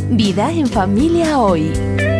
Vida en Familia Hoy.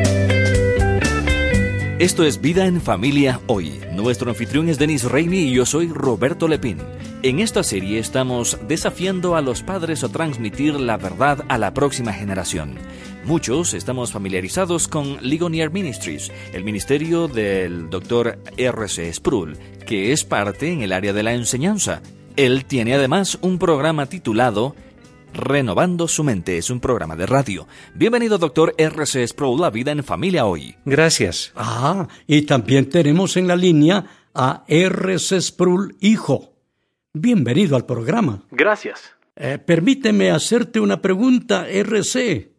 Esto es Vida en Familia Hoy. Nuestro anfitrión es Denis Reini y yo soy Roberto Lepín. En esta serie estamos desafiando a los padres a transmitir la verdad a la próxima generación. Muchos estamos familiarizados con Ligonier Ministries, el ministerio del Dr. R.C. Sproul, que es parte en el área de la enseñanza. Él tiene además un programa titulado Renovando su Mente, es un programa de radio. Bienvenido, Dr. R.C. Sproul, a Vida en Familia Hoy. Gracias. Y también tenemos en la línea a R.C. Sproul, hijo. Bienvenido al programa. Gracias. Permíteme hacerte una pregunta, R.C.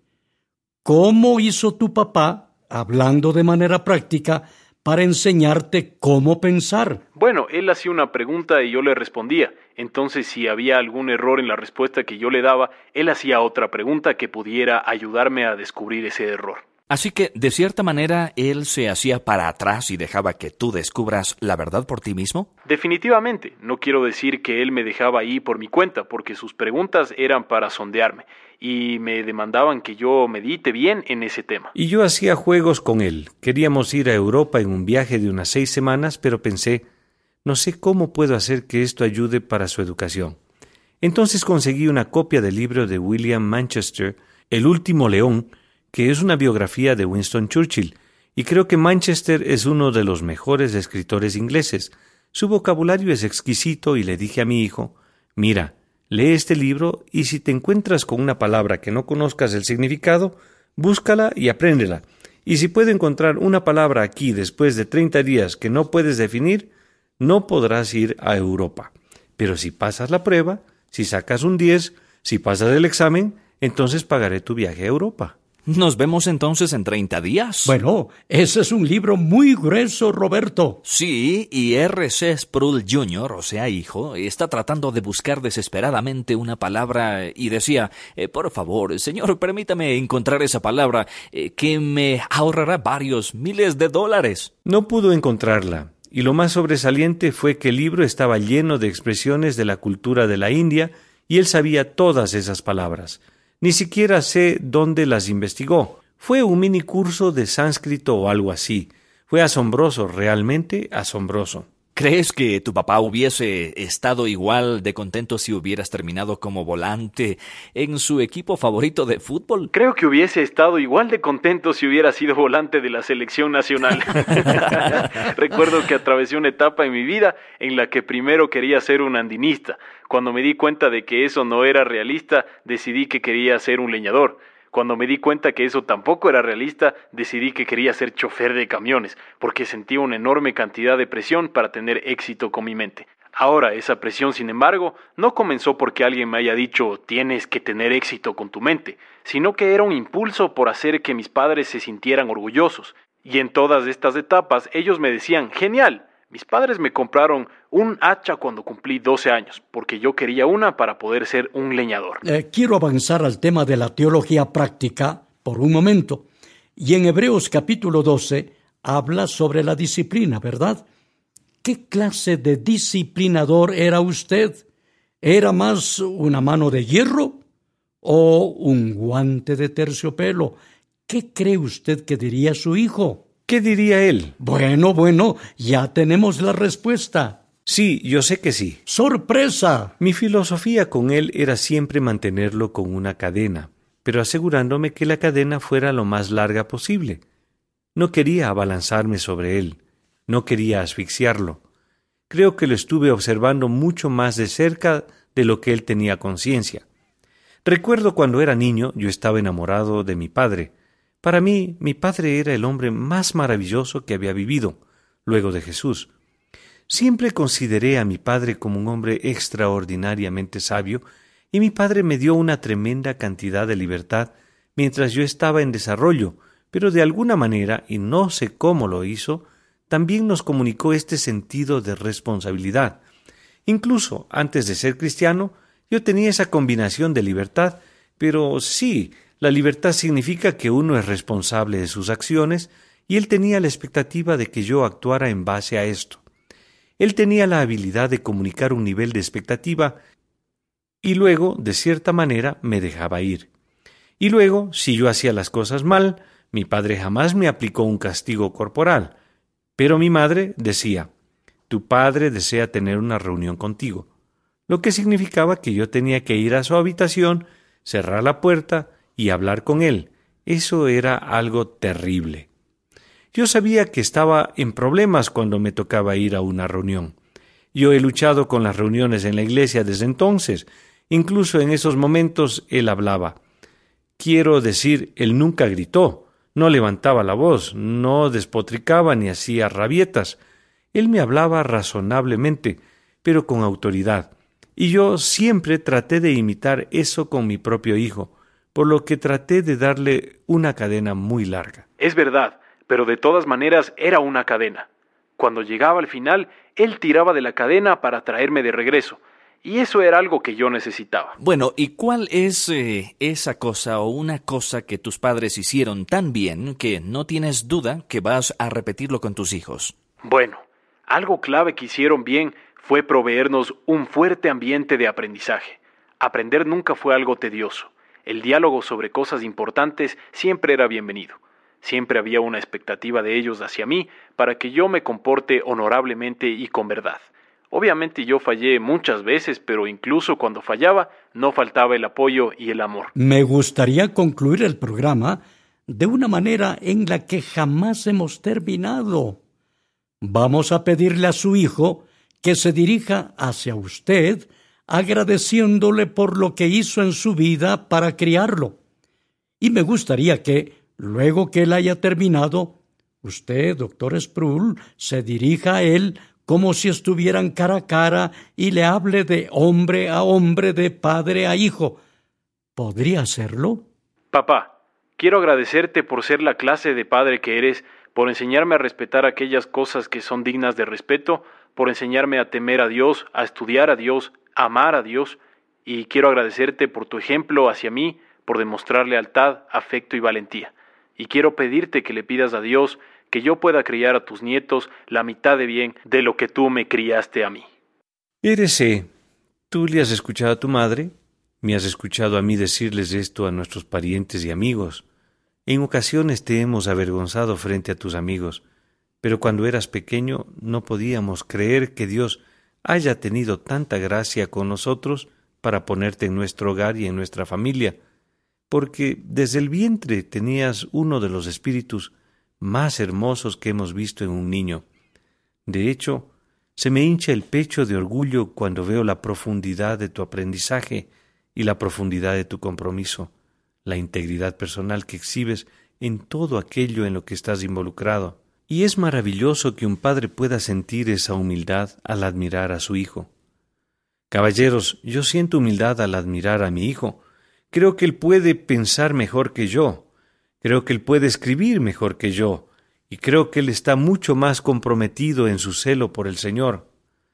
¿Cómo hizo tu papá, hablando de manera práctica, para enseñarte cómo pensar? Bueno, él hacía una pregunta y yo le respondía. Entonces, si había algún error en la respuesta que yo le daba, él hacía otra pregunta que pudiera ayudarme a descubrir ese error. Así que, de cierta manera, él se hacía para atrás y dejaba que tú descubras la verdad por ti mismo. Definitivamente. No quiero decir que él me dejaba ahí por mi cuenta, porque sus preguntas eran para sondearme y me demandaban que yo medite bien en ese tema. Y yo hacía juegos con él. Queríamos ir a Europa en un viaje de unas 6 semanas, pero pensé, no sé cómo puedo hacer que esto ayude para su educación. Entonces conseguí una copia del libro de William Manchester, El último león, que es una biografía de Winston Churchill, y creo que Manchester es uno de los mejores escritores ingleses. Su vocabulario es exquisito y le dije a mi hijo, mira, lee este libro y si te encuentras con una palabra que no conozcas el significado, búscala y apréndela. Y si puedo encontrar una palabra aquí después de 30 días que no puedes definir, no podrás ir a Europa. Pero si pasas la prueba, si sacas un 10, si pasas el examen, entonces pagaré tu viaje a Europa. ¿Nos vemos entonces en 30 días? Bueno, ese es un libro muy grueso, Roberto. Sí, y R.C. Sproul Jr., o sea, hijo, está tratando de buscar desesperadamente una palabra y decía, por favor, señor, permítame encontrar esa palabra que me ahorrará varios miles de dólares. No pudo encontrarla, y lo más sobresaliente fue que el libro estaba lleno de expresiones de la cultura de la India y él sabía todas esas palabras. Ni siquiera sé dónde las investigó. Fue un mini curso de sánscrito o algo así. Fue asombroso, realmente asombroso. ¿Crees que tu papá hubiese estado igual de contento si hubieras terminado como volante en su equipo favorito de fútbol? Creo que hubiese estado igual de contento si hubiera sido volante de la selección nacional. Recuerdo que atravesé una etapa en mi vida en la que primero quería ser un andinista. Cuando me di cuenta de que eso no era realista, decidí que quería ser un leñador. Cuando me di cuenta que eso tampoco era realista, decidí que quería ser chofer de camiones, porque sentía una enorme cantidad de presión para tener éxito con mi mente. Ahora, esa presión, sin embargo, no comenzó porque alguien me haya dicho tienes que tener éxito con tu mente, sino que era un impulso por hacer que mis padres se sintieran orgullosos. Y en todas estas etapas, ellos me decían, genial. Mis padres me compraron un hacha cuando cumplí 12 años, porque yo quería una para poder ser un leñador. Quiero avanzar al tema de la teología práctica por un momento. Y en Hebreos capítulo 12 habla sobre la disciplina, ¿verdad? ¿Qué clase de disciplinador era usted? ¿Era más una mano de hierro o un guante de terciopelo? ¿Qué cree usted que diría su hijo? ¿Qué diría él? Bueno, ya tenemos la respuesta. Sí, yo sé que sí. ¡Sorpresa! Mi filosofía con él era siempre mantenerlo con una cadena, pero asegurándome que la cadena fuera lo más larga posible. No quería abalanzarme sobre él, no quería asfixiarlo. Creo que lo estuve observando mucho más de cerca de lo que él tenía conciencia. Recuerdo cuando era niño, yo estaba enamorado de mi padre. Para mí, mi padre era el hombre más maravilloso que había vivido, luego de Jesús. Siempre consideré a mi padre como un hombre extraordinariamente sabio, y mi padre me dio una tremenda cantidad de libertad mientras yo estaba en desarrollo, pero de alguna manera, y no sé cómo lo hizo, también nos comunicó este sentido de responsabilidad. Incluso antes de ser cristiano, yo tenía esa combinación de libertad, pero sí, la libertad significa que uno es responsable de sus acciones, y él tenía la expectativa de que yo actuara en base a esto. Él tenía la habilidad de comunicar un nivel de expectativa y luego, de cierta manera, me dejaba ir. Y luego, si yo hacía las cosas mal, mi padre jamás me aplicó un castigo corporal. Pero mi madre decía: tu padre desea tener una reunión contigo, lo que significaba que yo tenía que ir a su habitación, cerrar la puerta y hablar con él. Eso era algo terrible. Yo sabía que estaba en problemas cuando me tocaba ir a una reunión. Yo he luchado con las reuniones en la iglesia desde entonces. Incluso en esos momentos él hablaba. Quiero decir, él nunca gritó, no levantaba la voz, no despotricaba ni hacía rabietas. Él me hablaba razonablemente, pero con autoridad. Y yo siempre traté de imitar eso con mi propio hijo, por lo que traté de darle una cadena muy larga. Es verdad, pero de todas maneras era una cadena. Cuando llegaba al final, él tiraba de la cadena para traerme de regreso, y eso era algo que yo necesitaba. Bueno, ¿y cuál es esa cosa o una cosa que tus padres hicieron tan bien que no tienes duda que vas a repetirlo con tus hijos? Bueno, algo clave que hicieron bien fue proveernos un fuerte ambiente de aprendizaje. Aprender nunca fue algo tedioso. El diálogo sobre cosas importantes siempre era bienvenido. Siempre había una expectativa de ellos hacia mí para que yo me comporte honorablemente y con verdad. Obviamente yo fallé muchas veces, pero incluso cuando fallaba, no faltaba el apoyo y el amor. Me gustaría concluir el programa de una manera en la que jamás hemos terminado. Vamos a pedirle a su hijo que se dirija hacia usted, agradeciéndole por lo que hizo en su vida para criarlo. Y me gustaría que, luego que él haya terminado, usted, doctor Sproul, se dirija a él como si estuvieran cara a cara y le hable de hombre a hombre, de padre a hijo. ¿Podría hacerlo? Papá, quiero agradecerte por ser la clase de padre que eres, por enseñarme a respetar aquellas cosas que son dignas de respeto, por enseñarme a temer a Dios, a estudiar a Dios, a amar a Dios, y quiero agradecerte por tu ejemplo hacia mí, por demostrar lealtad, afecto y valentía. Y quiero pedirte que le pidas a Dios que yo pueda criar a tus nietos la mitad de bien de lo que tú me criaste a mí. R.C., ¿tú le has escuchado a tu madre? ¿Me has escuchado a mí decirles esto a nuestros parientes y amigos? En ocasiones te hemos avergonzado frente a tus amigos, pero cuando eras pequeño no podíamos creer que Dios haya tenido tanta gracia con nosotros para ponerte en nuestro hogar y en nuestra familia, porque desde el vientre tenías uno de los espíritus más hermosos que hemos visto en un niño. De hecho, se me hincha el pecho de orgullo cuando veo la profundidad de tu aprendizaje y la profundidad de tu compromiso, la integridad personal que exhibes en todo aquello en lo que estás involucrado. Y es maravilloso que un padre pueda sentir esa humildad al admirar a su hijo. Caballeros, yo siento humildad al admirar a mi hijo. Creo que él puede pensar mejor que yo. Creo que él puede escribir mejor que yo, y creo que él está mucho más comprometido en su celo por el Señor.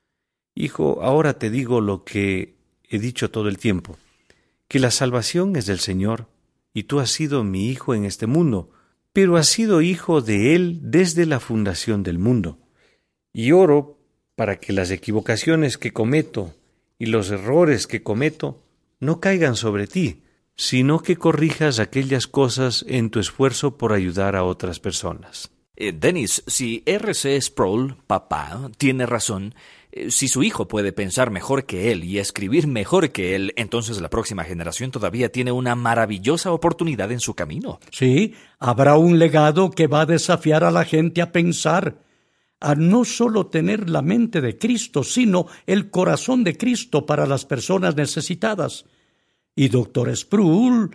Hijo, ahora te digo lo que he dicho todo el tiempo, que la salvación es del Señor, y tú has sido mi hijo en este mundo, pero has sido hijo de Él desde la fundación del mundo. Y oro para que las equivocaciones que cometo y los errores que cometo no caigan sobre ti, sino que corrijas aquellas cosas en tu esfuerzo por ayudar a otras personas. Dennis, si R.C. Sproul, papá, tiene razón, si su hijo puede pensar mejor que él y escribir mejor que él, entonces la próxima generación todavía tiene una maravillosa oportunidad en su camino. Sí, habrá un legado que va a desafiar a la gente a pensar, a no solo tener la mente de Cristo, sino el corazón de Cristo para las personas necesitadas. Y doctor Sproul,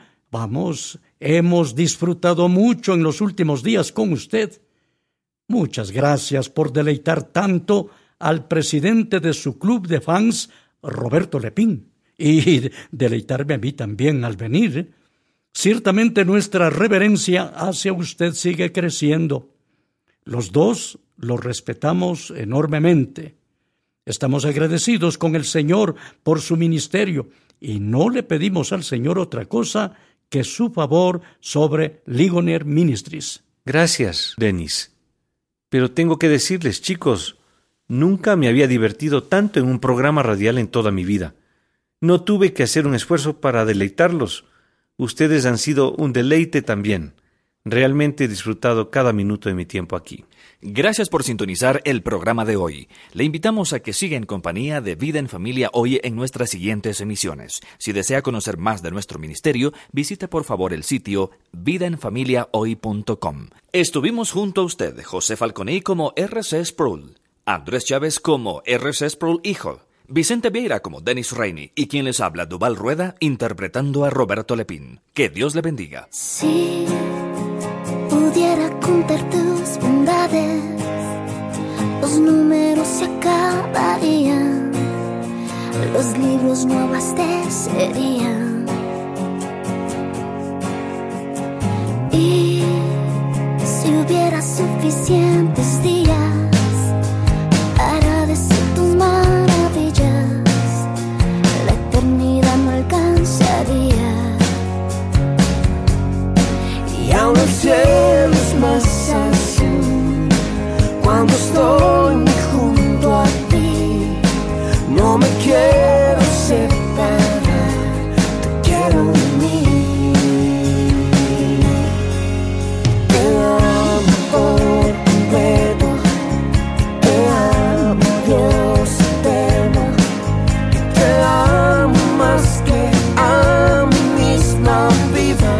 hemos disfrutado mucho en los últimos días con usted. Muchas gracias por deleitar tanto al presidente de su club de fans, Roberto Lepín, y deleitarme a mí también al venir. Ciertamente nuestra reverencia hacia usted sigue creciendo. Los dos lo respetamos enormemente. Estamos agradecidos con el Señor por su ministerio y no le pedimos al Señor otra cosa que su favor sobre Ligonier Ministries. Gracias, Dennis. Pero tengo que decirles, chicos, nunca me había divertido tanto en un programa radial en toda mi vida. No tuve que hacer un esfuerzo para deleitarlos. Ustedes han sido un deleite también. Realmente he disfrutado cada minuto de mi tiempo aquí. Gracias por sintonizar el programa de hoy. Le invitamos a que siga en compañía de Vida en Familia Hoy en nuestras siguientes emisiones. Si desea conocer más de nuestro ministerio, visite por favor el sitio vidaenfamiliahoy.com. Estuvimos junto a usted, José Falconi como R.C. Sproul, Andrés Chávez como R.C. Sproul Hijo, Vicente Vieira como Dennis Rainey y quien les habla, Duval Rueda, interpretando a Roberto Lepín. Que Dios le bendiga. Si pudiera contar tus bondades, los números se acabarían, los libros no abastecerían. Y si hubiera suficientes días para decir tus maravillas, la eternidad no alcanzaría. Y aún el cielo es más azul cuando estoy junto a ti. No me quiero separar, te quiero en mí. Te amo por completo, te amo Dios eterno, te amo más que a mi misma vida.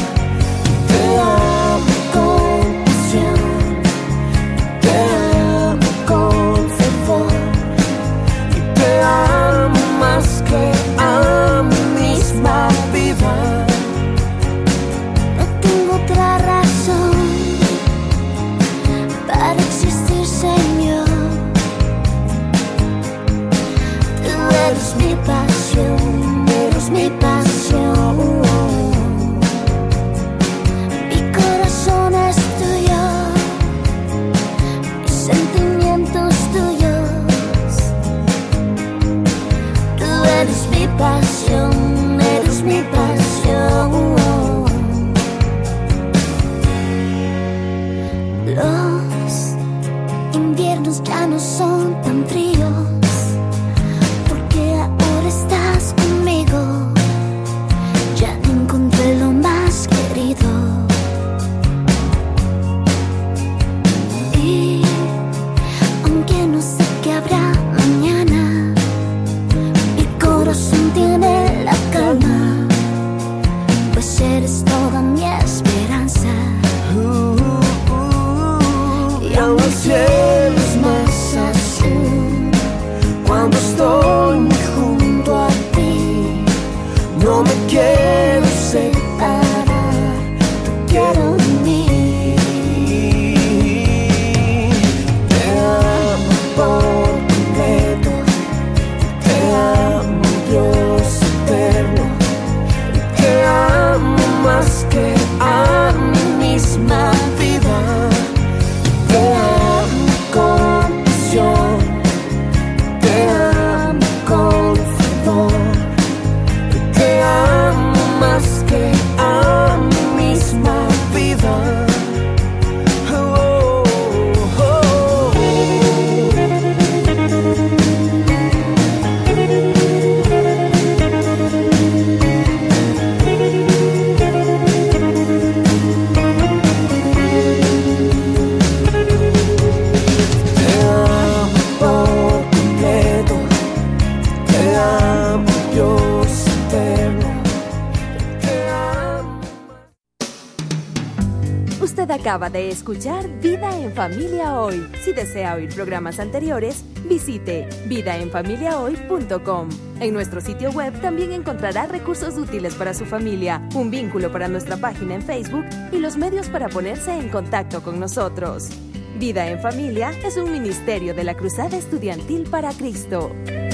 Usted acaba de escuchar Vida en Familia Hoy. Si desea oír programas anteriores, visite vidaenfamiliahoy.com. En nuestro sitio web también encontrará recursos útiles para su familia, un vínculo para nuestra página en Facebook y los medios para ponerse en contacto con nosotros. Vida en Familia es un ministerio de la Cruzada Estudiantil para Cristo.